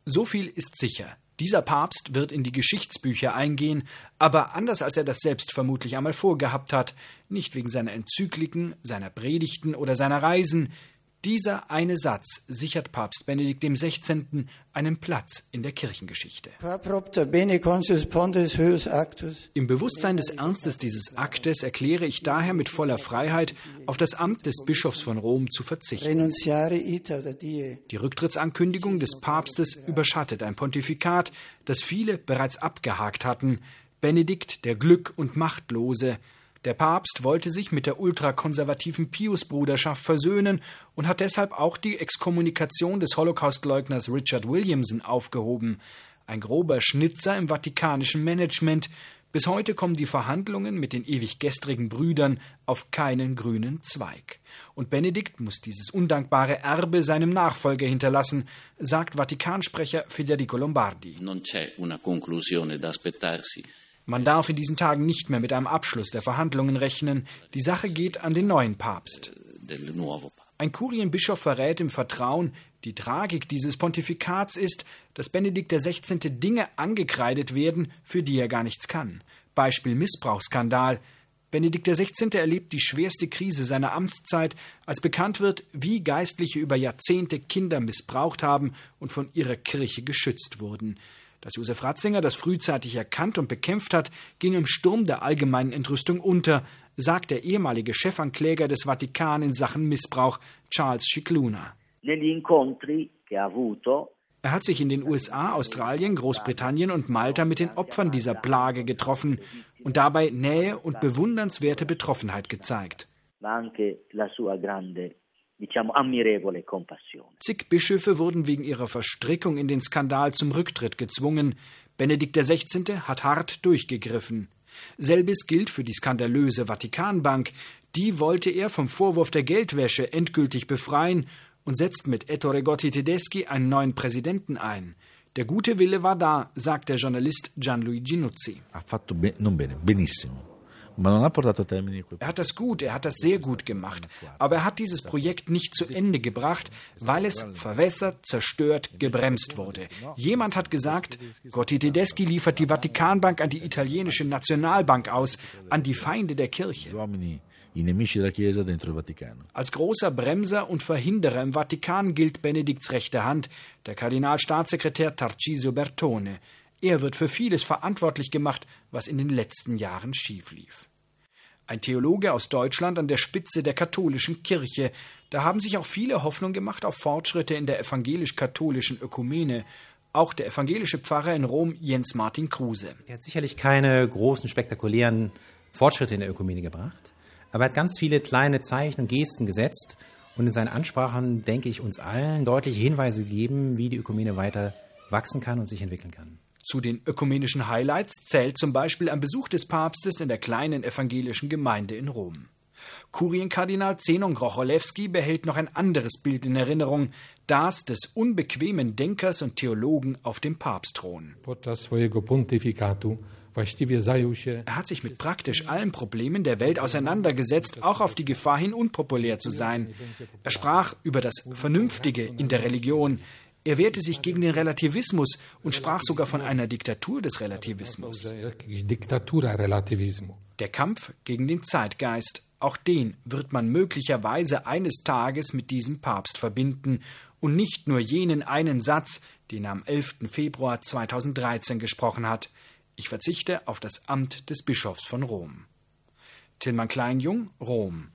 So viel ist sicher. Dieser Papst wird in die Geschichtsbücher eingehen, aber anders als er das selbst vermutlich einmal vorgehabt hat, nicht wegen seiner Enzykliken, seiner Predigten oder seiner Reisen. Dieser eine Satz sichert Papst Benedikt XVI. Einen Platz in der Kirchengeschichte. Im Bewusstsein des Ernstes dieses Aktes erkläre ich daher mit voller Freiheit, auf das Amt des Bischofs von Rom zu verzichten. Die Rücktrittsankündigung des Papstes überschattet ein Pontifikat, das viele bereits abgehakt hatten. Benedikt, der Glück- und Machtlose. Der Papst wollte sich mit der ultrakonservativen Pius-Bruderschaft versöhnen und hat deshalb auch die Exkommunikation des Holocaustleugners Richard Williamson aufgehoben. Ein grober Schnitzer im vatikanischen Management. Bis heute kommen die Verhandlungen mit den ewig gestrigen Brüdern auf keinen grünen Zweig. Und Benedikt muss dieses undankbare Erbe seinem Nachfolger hinterlassen, sagt Vatikansprecher Federico Lombardi. Non c'è una conclusione da aspettarsi. Man darf in diesen Tagen nicht mehr mit einem Abschluss der Verhandlungen rechnen. Die Sache geht an den neuen Papst. Ein Kurienbischof verrät im Vertrauen, die Tragik dieses Pontifikats ist, dass Benedikt XVI. Dinge angekreidet werden, für die er gar nichts kann. Beispiel Missbrauchsskandal. Benedikt XVI. Erlebt die schwerste Krise seiner Amtszeit, als bekannt wird, wie Geistliche über Jahrzehnte Kinder missbraucht haben und von ihrer Kirche geschützt wurden. Dass Josef Ratzinger das frühzeitig erkannt und bekämpft hat, ging im Sturm der allgemeinen Entrüstung unter, sagt der ehemalige Chefankläger des Vatikan in Sachen Missbrauch, Charles Scicluna. Er hat sich in den USA, Australien, Großbritannien und Malta mit den Opfern dieser Plage getroffen und dabei Nähe und bewundernswerte Betroffenheit gezeigt. Zig Bischöfe wurden wegen ihrer Verstrickung in den Skandal zum Rücktritt gezwungen. Benedikt XVI. Hat hart durchgegriffen. Selbes gilt für die skandalöse Vatikanbank. Die wollte er vom Vorwurf der Geldwäsche endgültig befreien und setzt mit Ettore Gotti Tedeschi einen neuen Präsidenten ein. Der gute Wille war da, sagt der Journalist Gianluigi Nuzzi. Er hat das sehr gut gemacht, aber er hat dieses Projekt nicht zu Ende gebracht, weil es verwässert, zerstört, gebremst wurde. Jemand hat gesagt, Gotti Tedeschi liefert die Vatikanbank an die italienische Nationalbank aus, an die Feinde der Kirche. Als großer Bremser und Verhinderer im Vatikan gilt Benedikts rechte Hand, der Kardinalstaatssekretär Tarcisio Bertone. Er wird für vieles verantwortlich gemacht, was in den letzten Jahren schief lief. Ein Theologe aus Deutschland an der Spitze der katholischen Kirche. Da haben sich auch viele Hoffnung gemacht auf Fortschritte in der evangelisch-katholischen Ökumene. Auch der evangelische Pfarrer in Rom, Jens Martin Kruse. Er hat sicherlich keine großen, spektakulären Fortschritte in der Ökumene gebracht, aber er hat ganz viele kleine Zeichen und Gesten gesetzt und in seinen Ansprachen, denke ich, uns allen deutliche Hinweise gegeben, wie die Ökumene weiter wachsen kann und sich entwickeln kann. Zu den ökumenischen Highlights zählt zum Beispiel ein Besuch des Papstes in der kleinen evangelischen Gemeinde in Rom. Kurienkardinal Zenon Grocholewski behält noch ein anderes Bild in Erinnerung, das des unbequemen Denkers und Theologen auf dem Papstthron. Er hat sich mit praktisch allen Problemen der Welt auseinandergesetzt, auch auf die Gefahr hin, unpopulär zu sein. Er sprach über das Vernünftige in der Religion. Er wehrte sich gegen den Relativismus und sprach sogar von einer Diktatur des Relativismus. Der Kampf gegen den Zeitgeist, auch den wird man möglicherweise eines Tages mit diesem Papst verbinden und nicht nur jenen einen Satz, den er am 11. Februar 2013 gesprochen hat: Ich verzichte auf das Amt des Bischofs von Rom. Tilman Kleinjung, Rom.